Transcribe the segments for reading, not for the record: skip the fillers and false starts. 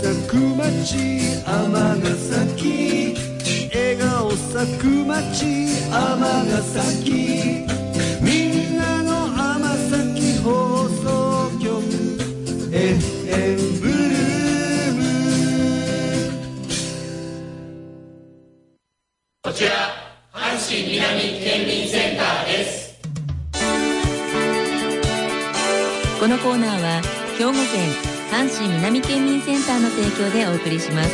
咲く街尼崎、笑顔咲く街尼崎、みんなの尼崎放送局 FM ブルーム。 こちら阪神南県民センターです。 このコーナーは兵庫県阪神南県民センターの提供でお送りします。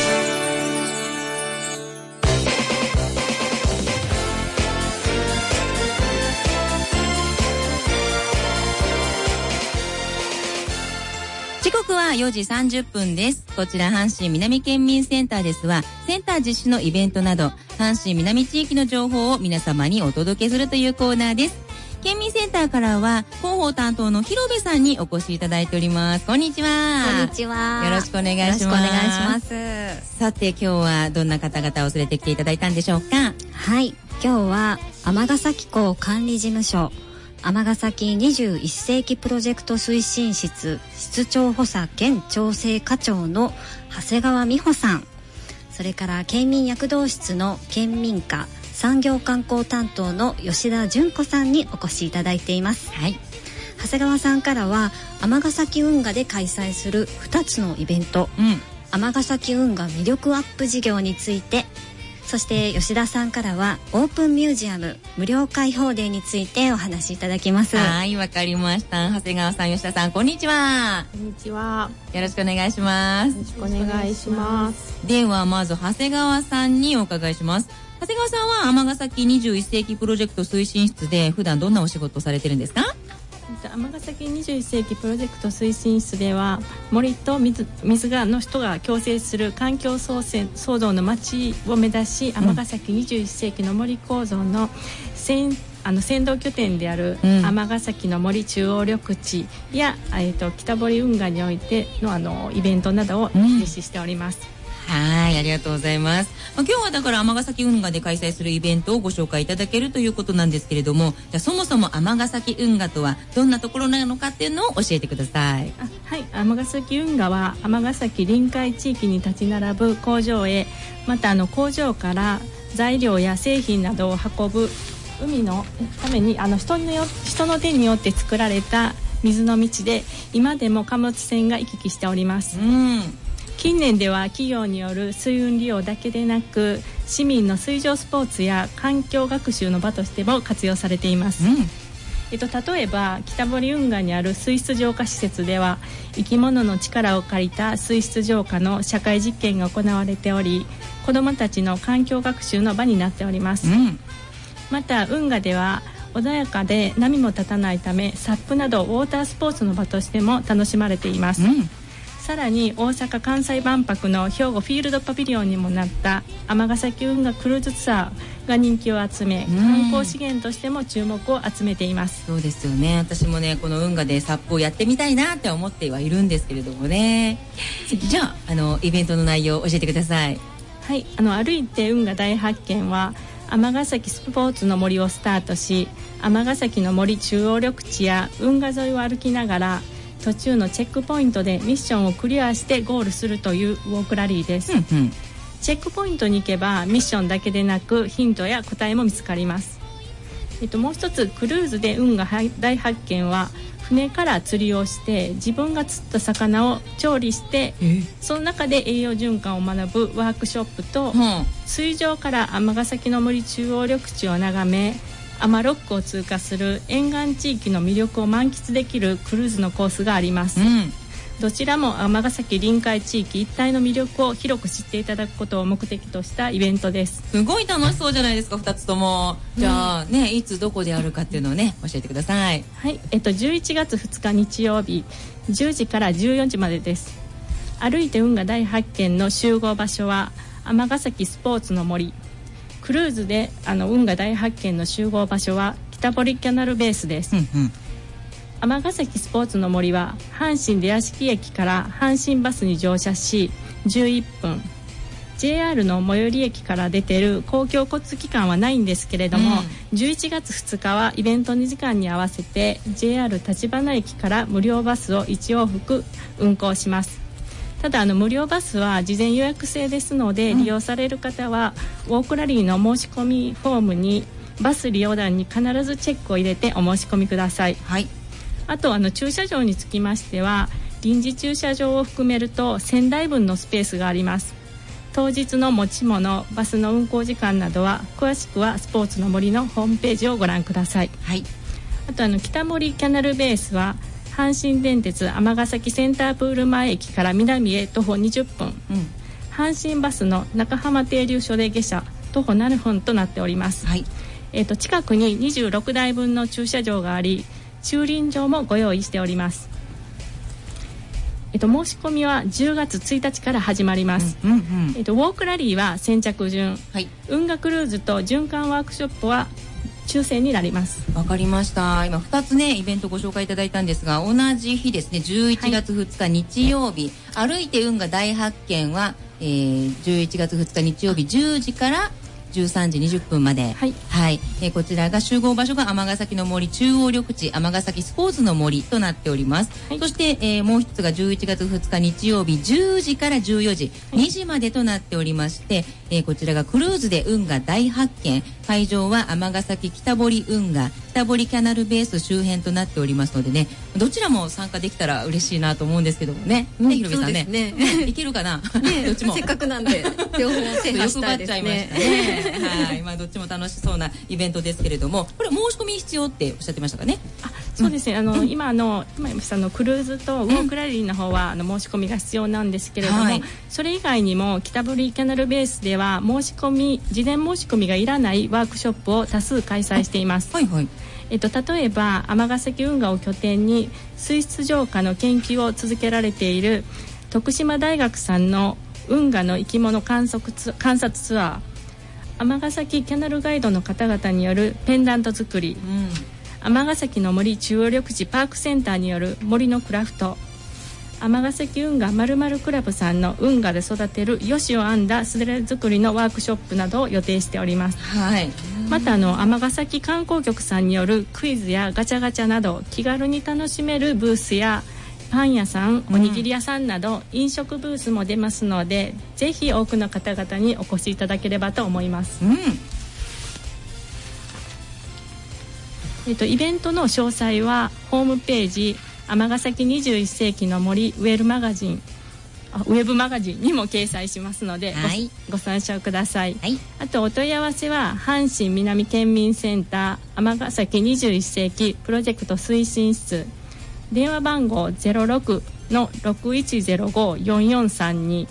時刻は4時30分です。こちら阪神南県民センターですは、センター実施のイベントなど阪神南地域の情報を皆様にお届けするというコーナーです。県民センターからは広報担当の広部さんにお越しいただいております。こんにちは。 こんにちは。 よろしくお願いします。 よろしくお願いします。 さて今日はどんな方々を連れてきていただいたんでしょうか。 はい、今日は尼崎港管理事務所尼崎21世紀プロジェクト推進室室長補佐兼調整課長の長谷川美穂さん、それから県民躍動室の県民課産業観光担当の吉田純子さんにお越しいただいています。 はい、 長谷川さんからは尼崎運河で開催する2つのイベント、尼崎運河魅力アップ事業について、そして吉田さんからはオープンミュージアム無料開放デーについてお話しいただきます。 はい、わかりました。長谷川さん、吉田さん、こんにちは。 こんにちは。 よろしくお願いします。 よろしくお願いします。 ではまず長谷川さんにお伺いします。長谷川さんは尼崎21世紀プロジェクト推進室で普段どんなお仕事をされてるんですか？ 尼崎21世紀プロジェクト推進室では森と水の人が共生する環境創造の街を目指し、尼崎21世紀の森構造の先導拠点である尼崎の森中央緑地や、北堀運河においてのイベントなどを実施しております。 はい、ありがとうございます。今日はだから尼崎運河で開催するイベントをご紹介いただけるということなんですけれども、じゃあそもそも尼崎運河とはどんなところなのかっていうのを教えてください。 はい、尼崎運河は尼崎臨海地域に立ち並ぶ工場へ、また工場から材料や製品などを運ぶ海のために人の手によって作られた水の道で、今でも貨物船が行き来しております。近年では企業による水運利用だけでなく、市民の水上スポーツや環境学習の場としても活用されています。例えば北堀運河にある水質浄化施設では生き物の力を借りた水質浄化の社会実験が行われており、子どもたちの環境学習の場になっております。また運河では穏やかで波も立たないため、サップなどウォータースポーツの場としても楽しまれています。さらに大阪・関西万博の兵庫フィールドパビリオンにもなった尼崎運河クルーズツアーが人気を集め、観光資源としても注目を集めています。 そうですよね。私もね、この運河でサップをやってみたいなって思ってはいるんですけれどもね。じゃあ、イベントの内容を教えてください。 はい、歩いて運河大発見は尼崎スポーツの森をスタートし、尼崎の森中央緑地や運河沿いを歩きながら途中のチェックポイントでミッションをクリアしてゴールするというウォークラリーです。チェックポイントに行けばミッションだけでなくヒントや答えも見つかります。もう一つ、クルーズで運河大発見は船から釣りをして自分が釣った魚を調理して、その中で栄養循環を学ぶワークショップと、水上から尼崎の森中央緑地を眺めアマロックを通過する沿岸地域の魅力を満喫できるクルーズのコースがあります。どちらも尼崎臨海地域一帯の魅力を広く知っていただくことを目的としたイベントです。 すごい楽しそうじゃないですか、2つとも。じゃあね、いつどこでやるかっていうのをね、教えてください。 はい、11月2日日曜日10時から14時までです。歩いて運河大発見の集合場所は尼崎スポーツの森、クルーズで運河大発見の集合場所は北堀キャナルベースです。尼崎スポーツの森は阪神出屋敷駅から阪神バスに乗車し11分、 JR の最寄り駅から出ている公共交通機関はないんですけれども、11月2日はイベント2時間に合わせて JR 立花駅から無料バスを1往復運行します。 ただ無料バスは事前予約制ですので、利用される方はウォークラリーの申し込みフォームにバス利用欄に必ずチェックを入れてお申し込みください。 はい。 あと駐車場につきましては臨時駐車場を含めると1000台分のスペースがあります。当日の持ち物、バスの運行時間などは詳しくはスポーツの森のホームページをご覧ください。 はい。 あと北森キャナルベースは阪神電鉄尼崎センタープール前駅から南へ徒歩20分、阪神バスの中浜停留所で下車徒歩7分となっております。 はい。 近くに26台分の駐車場があり、駐輪場もご用意しております。申し込みは10月1日から始まります。ウォークラリーは先着順、はい、運河クルーズと循環ワークショップは抽選になります。 わかりました。今2つねイベントご紹介いただいたんですが、同じ日ですね、11月2日日曜日、はい、歩いて運河大発見は、11月2日日曜日10時から13時20分まで、はいはい、こちらが集合場所が尼崎の森中央緑地尼崎スポーツの森となっております、はい、そして、もう一つが11月2日日曜日10時から14時、はい、2時までとなっておりまして、こちらがクルーズで運河大発見、会場は尼崎北堀運河北堀キャナルベース周辺となっておりますのでね、どちらも参加できたら嬉しいなと思うんですけどもね、ひろみさんね、いけるかな、どっちもせっかくなんで両方制覇したいですね。 はい、どっちも楽しそうなイベントですけれども、これ申し込み必要っておっしゃってましたかね。 そうですね、今クルーズとウォークラリーの方は申し込みが必要なんですけれども、はい、それ以外にも北堀キャナルベースでは事前申し込みがいらないワークショップを多数開催しています。はいはい。例えば尼崎運河を拠点に水質浄化の研究を続けられている徳島大学さんの運河の生き物観察ツアー、尼崎キャナルガイドの方々によるペンダント作り、尼崎の森中央緑地パークセンターによる森のクラフト、尼崎運河〇〇クラブさんの運河で育てるヨシを編んだすだれ作りのワークショップなどを予定しております。はい、また尼崎観光局さんによるクイズやガチャガチャなど気軽に楽しめるブースやパン屋さん、おにぎり屋さんなど、飲食ブースも出ますので、ぜひ多くの方々にお越しいただければと思います。イベントの詳細はホームページ尼崎21世紀の森ウェブマガジンにも掲載しますので、はい、ご参照ください、はい、あとお問い合わせは阪神南県民センター尼崎21世紀プロジェクト推進室、電話番号 06-6105-4432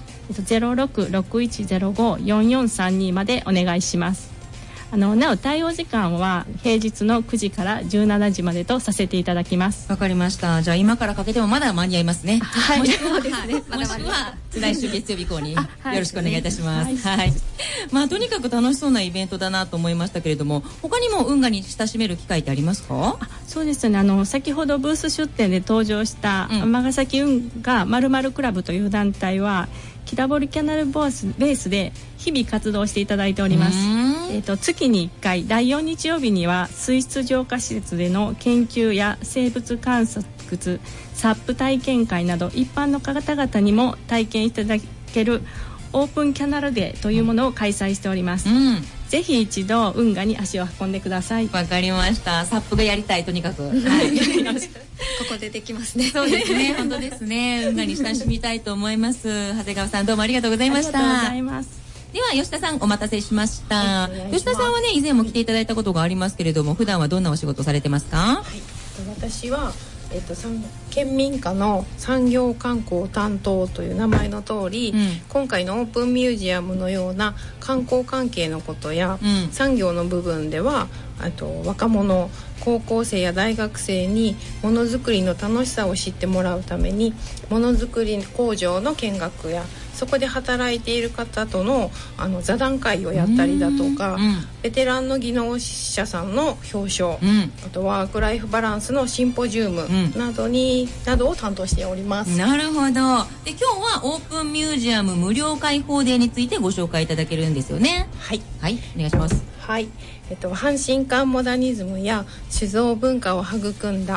06-6105-4432 までお願いします。なお対応時間は平日の9時から17時までとさせていただきます。 わかりました。じゃあ今からかけてもまだ間に合いますね。 はい、そうですね。 もしくは来週月曜日以降によろしくお願いいたします。はい。とにかく楽しそうなイベントだなと思いましたけれども、他にも運河に親しめる機会ってありますか？ そうですね。先ほどブース出展で登場した尼崎運河〇〇クラブという団体は北堀キャナルベースで日々活動していただいております。月に1回第4日曜日には水質浄化施設での研究や生物観察、サップ体験会など一般の方々にも体験いただけるオープンキャナルデーというものを開催しております。ぜひ一度運河に足を運んでください。 わかりました。サップがやりたい、とにかく、はい、 ここでできますね。 そうですね、本当ですね。運河に親しみたいと思います。長谷川さん、どうもありがとうございました。 ありがとうございます。 では吉田さん、お待たせしました。吉田さんはね、以前も来ていただいたことがありますけれども、普段はどんなお仕事されてますか？ はい、私は県民課の産業観光担当という名前の通り、今回のオープンミュージアムのような観光関係のことや、産業の部分では若者、高校生や大学生にものづくりの楽しさを知ってもらうためにものづくり工場の見学やそこで働いている方との座談会をやったりだとか、ベテランの技能者さんの表彰、あとワークライフバランスのシンポジウムなどを担当しております。 なるほど。で、今日はオープンミュージアム無料開放デーについてご紹介いただけるんですよね。はい、はい、お願いします。 はい、阪神間モダニズムや酒造文化を育んだ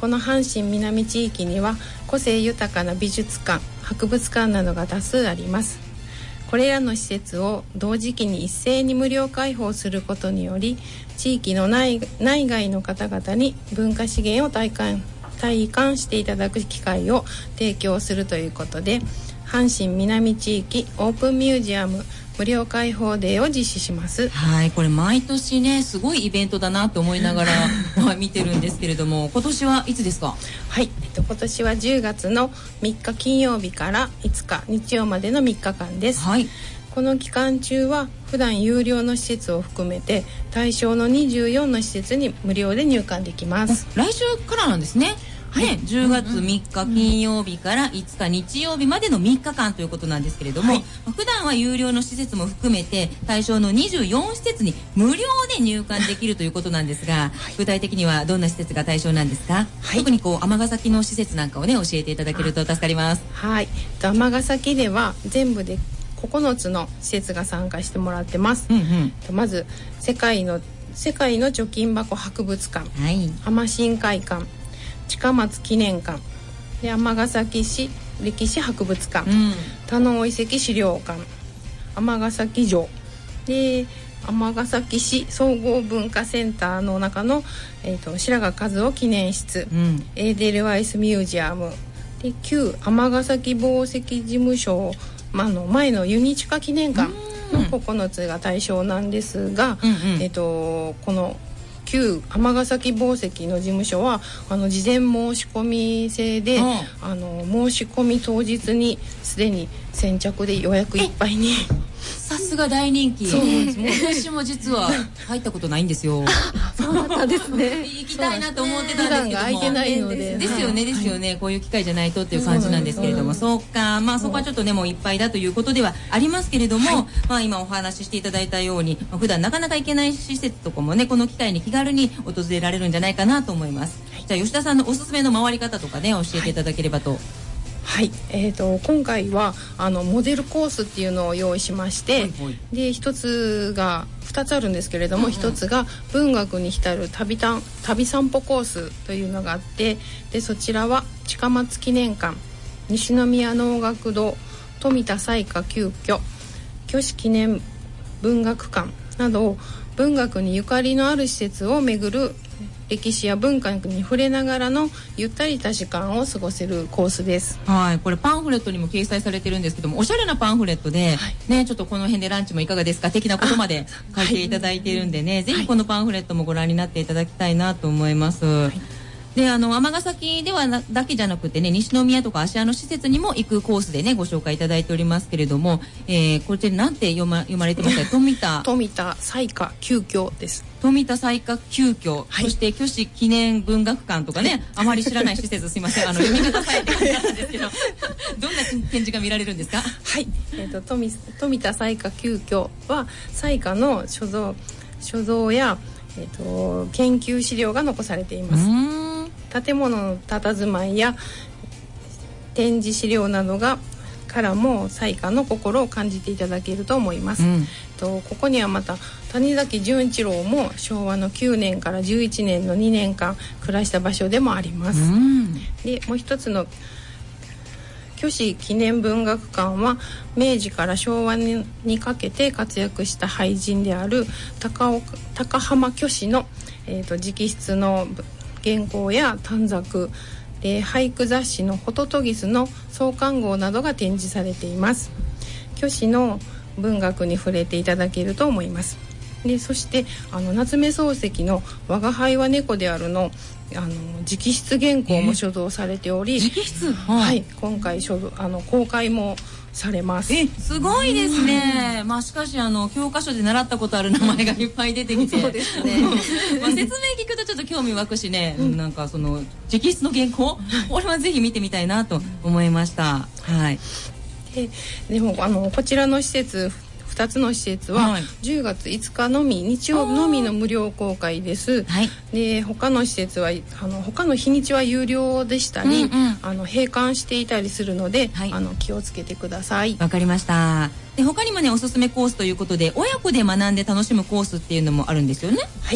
この阪神南地域には個性豊かな美術館、博物館などが多数あります。これらの施設を同時期に一斉に無料開放することにより、地域の内外の方々に文化資源を体感していただく機会を提供するということで、阪神南地域オープンミュージアム無料開放デーを実施します。 はい、これ毎年ねすごいイベントだなと思いながら見てるんですけれども、今年はいつですか？ はい、今年は10月の3日金曜日から5日日曜までの3日間です。はい、この期間中は普段有料の施設を含めて対象の24の施設に無料で入館できます。 来週からなんですね。はい、10月3日金曜日から5日日曜日までの3日間ということなんですけれども、はい、普段は有料の施設も含めて対象の24施設に無料で入館できるということなんですが、はい、具体的にはどんな施設が対象なんですか？はい、特に尼崎の施設なんかをね教えていただけると助かります。 はい、尼崎では全部で9つの施設が参加してもらってます。まず世界の貯金箱博物館、はい、尼新会館、近松記念館で、尼崎市歴史博物館、田野遺跡資料館、尼崎城で、尼崎市総合文化センターの中の、白髪和夫記念室、エーデルワイスミュージアムで、旧尼崎紡績事務所、の前のユニチカ記念館の9つが対象なんですが、この旧尼崎紡績の事務所は事前申し込み制で、申し込み当日にすでに先着で予約いっぱいに。 さすが大人気。私も実は入ったことないんですよ。 そうだったんですね。 行きたいなと思ってたんですけども、 普段が空いてないので、 ですよね、こういう機会じゃないとっていう感じなんですけれども、そうか、そこはちょっとねもういっぱいだということではありますけれども、今お話ししていただいたように、普段なかなか行けない施設とかもねこの機会に気軽に訪れられるんじゃないかなと思います。じゃあ吉田さんのおすすめの回り方とかね教えていただければと。 はい、今回はモデルコースっていうのを用意しまして、で2つあるんですけれども、1つが文学に浸る旅散歩コースというのがあって、でそちらは近松記念館、西宮能楽堂、富田彩花旧居、虚子記念文学館など文学にゆかりのある施設を巡る歴史や文化に触れながらのゆったりした時間を過ごせるコースです。 はい、これパンフレットにも掲載されてるんですけども、おしゃれなパンフレットで、ね、ちょっとこの辺でランチもいかがですか的なことまで書いていただいているんでね、ぜひこのパンフレットもご覧になっていただきたいなと思います。で尼崎ではだけじゃなくてね、西宮とか芦屋の施設にも行くコースでねご紹介いただいておりますけれども、これなんて読まれてましたか？ 富田彩花旧居です。 富田彩花旧居、そして虚子記念文学館とかね、あまり知らない施設、すいません読み方さえて感じなんですけどどんな展示が見られるんですか？ はい、富田彩花旧居は彩花の所蔵や、研究資料が残されています。建物の佇まいや展示資料などからも彩花の心を感じていただけると思います。ここにはまた谷崎潤一郎も昭和の9年から11年の2年間暮らした場所でもあります。でもう一つの虚子記念文学館は明治から昭和にかけて活躍した俳人である高浜虚子の、直筆の原稿や短冊で、俳句雑誌のホトトギスの創刊号などが展示されています。虚子の文学に触れていただけると思います。でそして夏目漱石の我が輩は猫であるの直筆原稿も所蔵されており、 直筆、 はい、今回公開もされます。 すごいですね。しかし教科書で習ったことある名前がいっぱい出てきてそうですね説明聞くとちょっと興味湧くしね、なんかその直筆の原稿これはぜひ見てみたいなと思いました。はい。 でもこちらの施設2つの施設は10月5日のみ、日曜のみの無料公開です。で他の施設は他の日にちは有料でしたり、閉館していたりするので、気をつけてください。 わかりました。で他にもねおすすめコースということで親子で学んで楽しむコースっていうのもあるんですよね。 はい。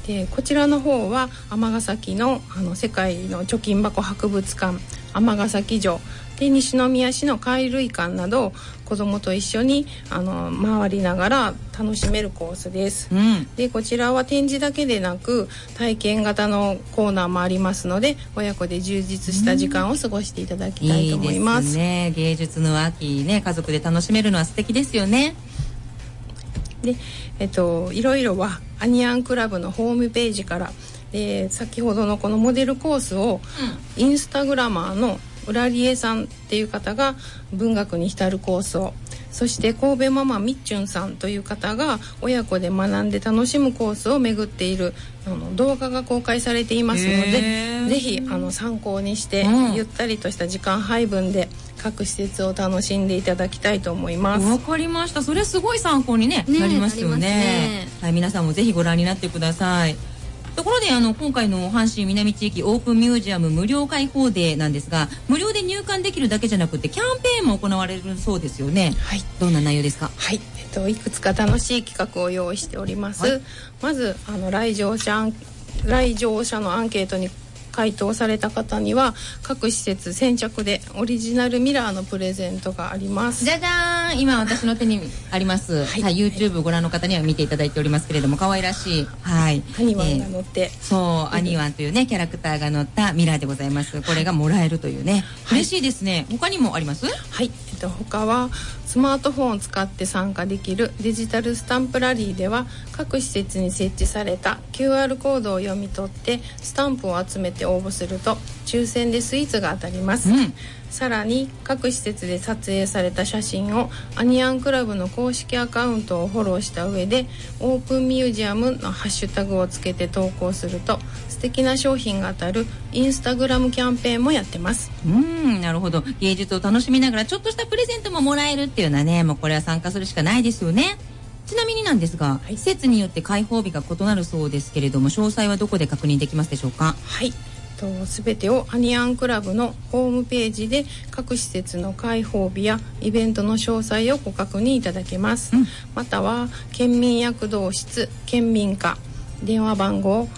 でこちらの方は尼崎の世界の貯金箱博物館、尼崎城で西宮市の貝類館など子どもと一緒に回りながら楽しめるコースです、でこちらは展示だけでなく体験型のコーナーもありますので親子で充実した時間を過ごしていただきたいと思います。 いいですね。芸術の秋ね、家族で楽しめるのは素敵ですよね。 でいろいろはアニアンクラブのホームページから、先ほどのこのモデルコースを、インスタグラマーの浦里江さんっていう方が文学に浸るコースを、そして神戸ママみっちゅんさんという方が親子で学んで楽しむコースを巡っている動画が公開されていますので、ぜひ参考にして、ゆったりとした時間配分で各施設を楽しんでいただきたいと思います。 わかりました。それすごい参考に、なりますよね。はい、皆さんもぜひご覧になってください。ところで今回の阪神南地域オープンミュージアム無料開放デーなんですが、無料で入館できるだけじゃなくてキャンペーンも行われるそうですよね。はい、どんな内容ですか？ はい、いくつか楽しい企画を用意しております、はい、まず来場者のアンケートに回答された方には各施設先着でオリジナルミラーのプレゼントがあります。 じゃじゃーん、今私の手にあります、はい、YouTube ご覧の方には見ていただいておりますけれども、可愛らしい、はい、 アニワンが乗って、 アニワンというねキャラクターが乗ったミラーでございます。これがもらえるというね、嬉しいですね。他にもあります？ はい、他はスマートフォンを使って参加できるデジタルスタンプラリーでは各施設に設置された QR コードを読み取ってスタンプを集めて応募すると抽選でスイーツが当たります、さらに各施設で撮影された写真をアニアンクラブの公式アカウントをフォローした上でオープンミュージアムのハッシュタグをつけて投稿すると素敵な商品が当たるインスタグラムキャンペーンもやってます。 なるほど。芸術を楽しみながらちょっとしたプレゼントももらえるっていうのはね、もうこれは参加するしかないですよね。ちなみになんですが、施設によって開放日が異なるそうですけれども、詳細はどこで確認できますでしょうか？ はい、すべてをアニアンクラブのホームページで各施設の開放日やイベントの詳細をご確認いただけます、または県民躍動室県民課電話番号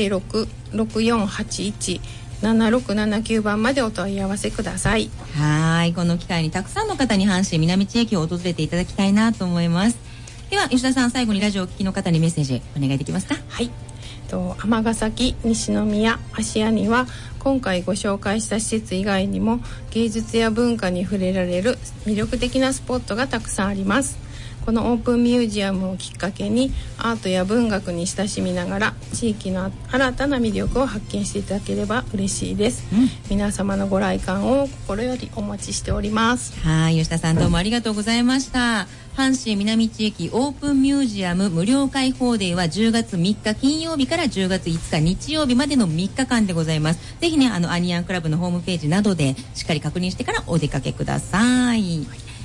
0664817679 番までお問い合わせください。 はい、この機会にたくさんの方に阪神南地域を訪れていただきたいなと思います。では吉田さん、最後にラジオをお聞きの方にメッセージお願いできますか？ はい、尼崎西宮芦屋には今回ご紹介した施設以外にも芸術や文化に触れられる魅力的なスポットがたくさんあります。このオープンミュージアムをきっかけにアートや文学に親しみながら地域の新たな魅力を発見していただければ嬉しいです、皆様のご来館を心よりお待ちしております。 はい、吉田さんどうもありがとうございました。阪神南地域オープンミュージアム無料開放デーは10月3日金曜日から10月5日日曜日までの3日間でございます。ぜひね、アニアンクラブのホームページなどでしっかり確認してからお出かけください。